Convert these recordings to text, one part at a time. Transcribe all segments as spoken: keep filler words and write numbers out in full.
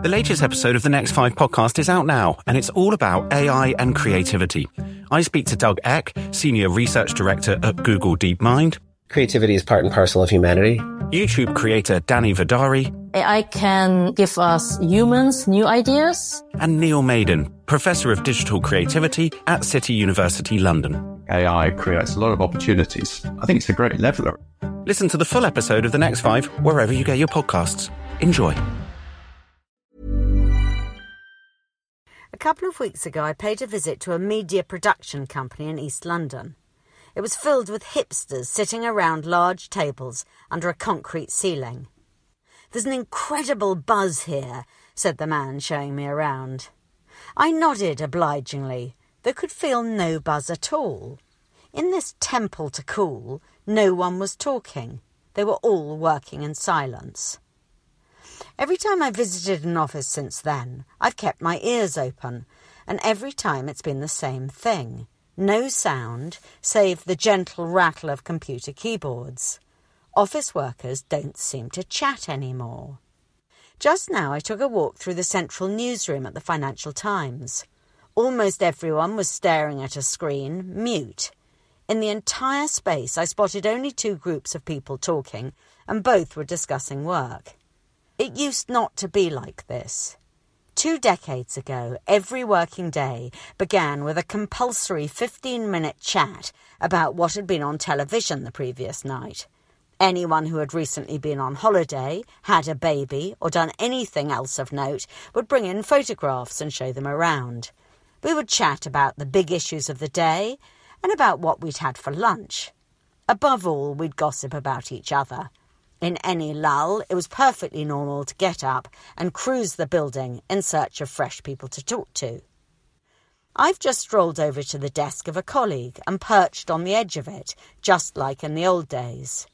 The latest episode of the Next Five podcast is out now, and it's all about A I and creativity. I speak to Doug Eck, Senior Research Director at Google DeepMind. Creativity is part and parcel of humanity. YouTube creator Danny Vidari. A I can give us humans new ideas. And Neil Maiden, Professor of Digital Creativity at City University London. A I creates a lot of opportunities. I think it's a great leveller. Listen to the full episode of The Next Five wherever you get your podcasts. Enjoy. A couple of weeks ago, I paid a visit to a media production company in East London. It was filled with hipsters sitting around large tables under a concrete ceiling. "There's an incredible buzz here," said the man showing me around. I nodded obligingly, though could feel no buzz at all. In this temple to cool, no one was talking. They were all working in silence. Every time I visited an office since then, I've kept my ears open, and every time it's been the same thing. No sound, save the gentle rattle of computer keyboards. Office workers don't seem to chat anymore. Just now I took a walk through the central newsroom at the Financial Times. Almost everyone was staring at a screen, mute. In the entire space, I spotted only two groups of people talking, and both were discussing work. It used not to be like this. Two decades ago, every working day began with a compulsory fifteen-minute chat about what had been on television the previous night. Anyone who had recently been on holiday, had a baby, or done anything else of note would bring in photographs and show them around. We would chat about the big issues of the day and about what we'd had for lunch. Above all, we'd gossip about each other. In any lull, it was perfectly normal to get up and cruise the building in search of fresh people to talk to. I've just strolled over to the desk of a colleague and perched on the edge of it, just like in the old days.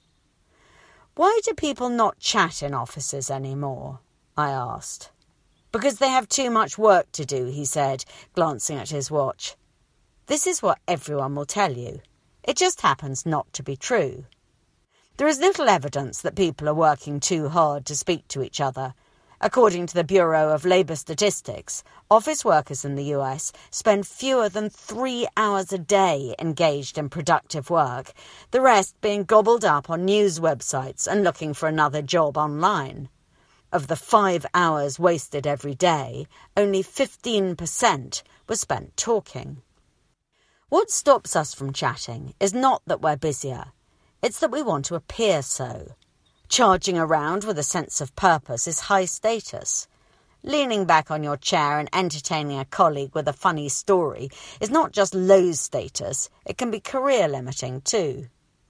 "Why do people not chat in offices anymore?" I asked. "Because they have too much work to do," he said, glancing at his watch. This is what everyone will tell you. It just happens not to be true. There is little evidence that people are working too hard to speak to each other. According to the Bureau of Labour Statistics, office workers in the U S spend fewer than three hours a day engaged in productive work, the rest being gobbled up on news websites and looking for another job online. Of the five hours wasted every day, only fifteen percent was spent talking. What stops us from chatting is not that we're busier. It's that we want to appear so. Charging around with a sense of purpose is high status. Leaning back on your chair and entertaining a colleague with a funny story is not just low status, it can be career-limiting too.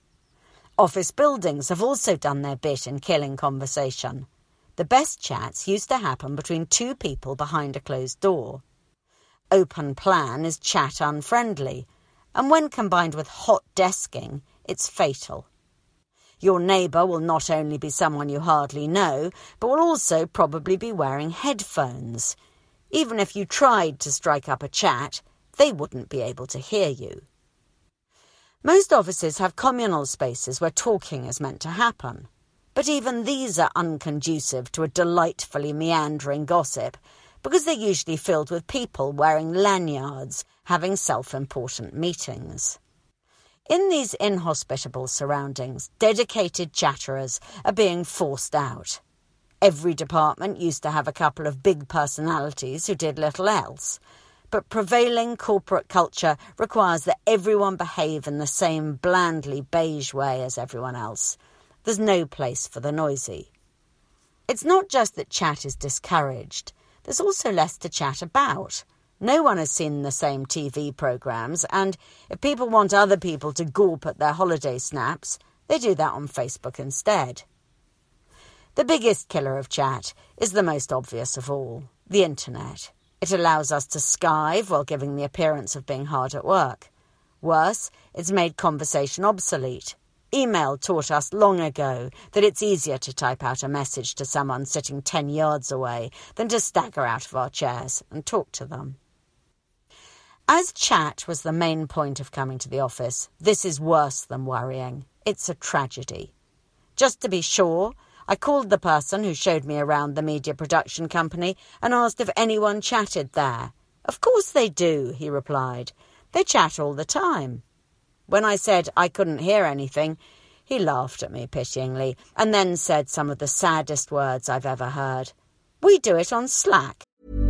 Office buildings have also done their bit in killing conversation. The best chats used to happen between two people behind a closed door. Open plan is chat unfriendly, and when combined with hot desking, it's fatal. Your neighbour will not only be someone you hardly know, but will also probably be wearing headphones. Even if you tried to strike up a chat, they wouldn't be able to hear you. Most offices have communal spaces where talking is meant to happen, but even these are unconducive to a delightfully meandering gossip, because they're usually filled with people wearing lanyards, having self-important meetings. In these inhospitable surroundings, dedicated chatterers are being forced out. Every department used to have a couple of big personalities who did little else, but prevailing corporate culture requires that everyone behave in the same blandly beige way as everyone else. There's no place for the noisy. It's not just that chat is discouraged. There's also less to chat about. No one has seen the same T V programmes, and if people want other people to gawp at their holiday snaps, they do that on Facebook instead. The biggest killer of chat is the most obvious of all, the internet. It allows us to skive while giving the appearance of being hard at work. Worse, it's made conversation obsolete. Email taught us long ago that it's easier to type out a message to someone sitting ten yards away than to stagger out of our chairs and talk to them. As chat was the main point of coming to the office, this is worse than worrying. It's a tragedy. Just to be sure, I called the person who showed me around the media production company and asked if anyone chatted there. "Of course they do," he replied. "They chat all the time." When I said I couldn't hear anything, he laughed at me pityingly and then said some of the saddest words I've ever heard. "We do it on Slack."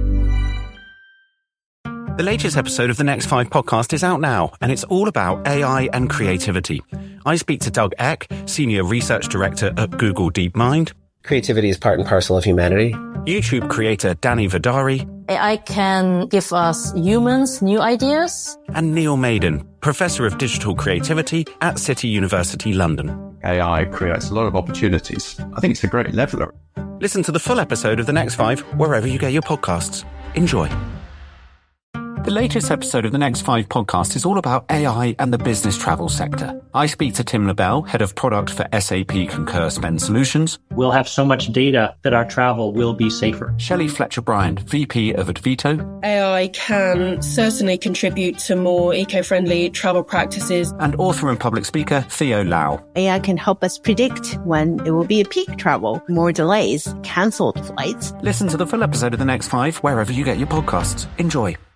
The latest episode of the Next Five podcast is out now, and it's all about A I and creativity. I speak to Doug Eck, Senior Research Director at Google DeepMind. Creativity is part and parcel of humanity. YouTube creator Danny Vidari. A I can give us humans new ideas. And Neil Maiden, Professor of Digital Creativity at City University London. A I creates a lot of opportunities. I think it's a great leveler. Listen to the full episode of The Next Five wherever you get your podcasts. Enjoy. The latest episode of the Next Five podcast is all about A I and the business travel sector. I speak to Tim LaBelle, Head of Product for S A P Concur Spend Solutions. We'll have so much data that our travel will be safer. Shelley Fletcher-Bryant, V P of Advito. A I can certainly contribute to more eco-friendly travel practices. And author and public speaker Theo Lau. A I can help us predict when it will be a peak travel, more delays, cancelled flights. Listen to the full episode of the Next Five wherever you get your podcasts. Enjoy.